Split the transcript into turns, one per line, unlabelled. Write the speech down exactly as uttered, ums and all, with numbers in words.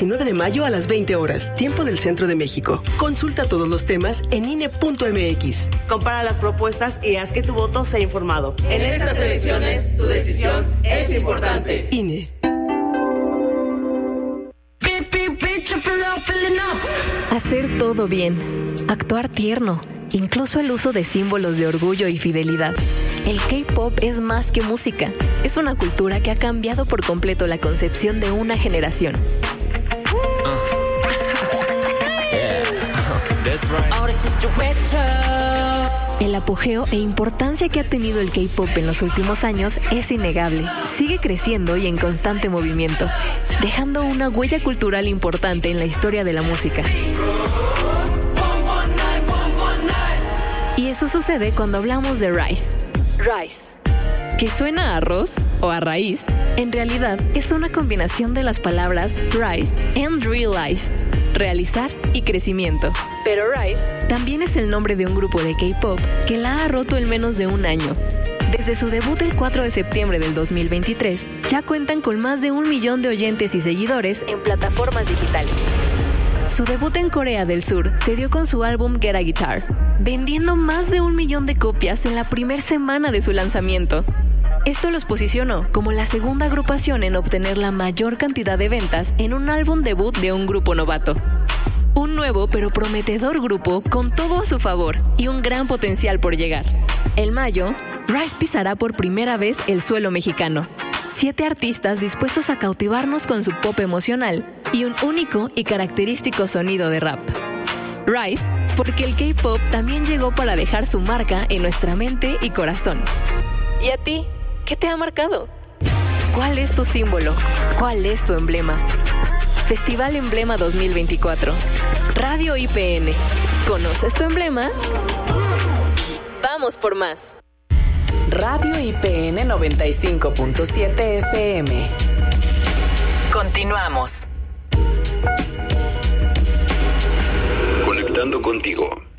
diecinueve de mayo a las veinte horas, tiempo del Centro de México. Consulta todos los temas en I N E punto M X.
Compara las propuestas y haz que tu voto sea informado. En estas elecciones, tu decisión es importante.
I N E.
Hacer todo bien, actuar tierno, incluso el uso de símbolos de orgullo y fidelidad. El K-pop es más que música, es una cultura que ha cambiado por completo la concepción de una generación. El apogeo e importancia que ha tenido el K-pop en los últimos años es innegable. Sigue creciendo y en constante movimiento, dejando una huella cultural importante en la historia de la música. Y eso sucede cuando hablamos de Rise. Rise, que suena a arroz o a raíz, en realidad es una combinación de las palabras rise and realize, realizar y crecimiento. Pero Rise también es el nombre de un grupo de K-pop que la ha roto en menos de un año. Desde su debut el cuatro de septiembre del dos mil veintitrés, ya cuentan con más de un millón de oyentes y seguidores en plataformas digitales. Su debut en Corea del Sur se dio con su álbum Get a Guitar, vendiendo más de un millón de copias en la primera semana de su lanzamiento. Esto los posicionó como la segunda agrupación en obtener la mayor cantidad de ventas en un álbum debut de un grupo novato. Un nuevo pero prometedor grupo con todo a su favor y un gran potencial por llegar. En mayo, Rise pisará por primera vez el suelo mexicano. Siete artistas dispuestos a cautivarnos con su pop emocional y un único y característico sonido de rap. Rise, porque el K-pop también llegó para dejar su marca en nuestra mente y corazón. ¿Y a ti? ¿Qué te ha marcado? ¿Cuál es tu símbolo? ¿Cuál es tu emblema? Festival Emblema dos mil veinticuatro. Radio I P N. ¿Conoces tu emblema? Vamos por más.
Radio I P N noventa y cinco punto siete F M. Continuamos.
Conectando contigo.